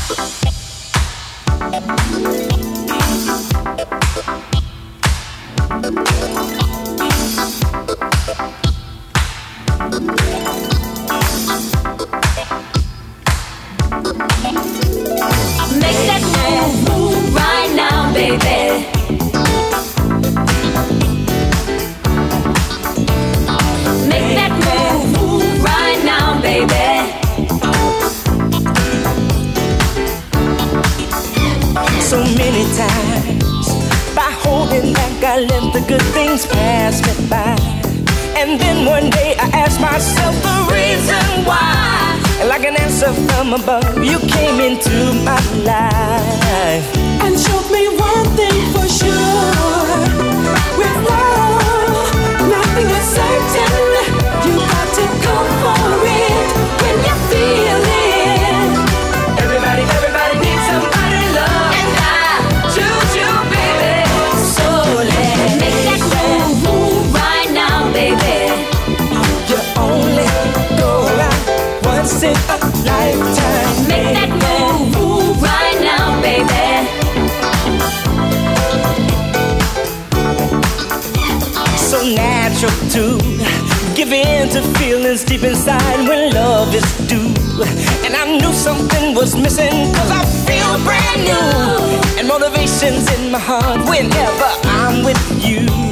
Above, you came into my life and showed me one thing for sure. With love, nothing is certain. You got to go for it when you feel it. Everybody needs somebody to love, and I choose you, baby. So let's make that move right now, baby. You only go around once in a lifetime. Make that move right now, baby. So natural to give in to feelings deep inside when love is due. And I knew something was missing, 'cause I feel brand new. And motivation's in my heart whenever I'm with you.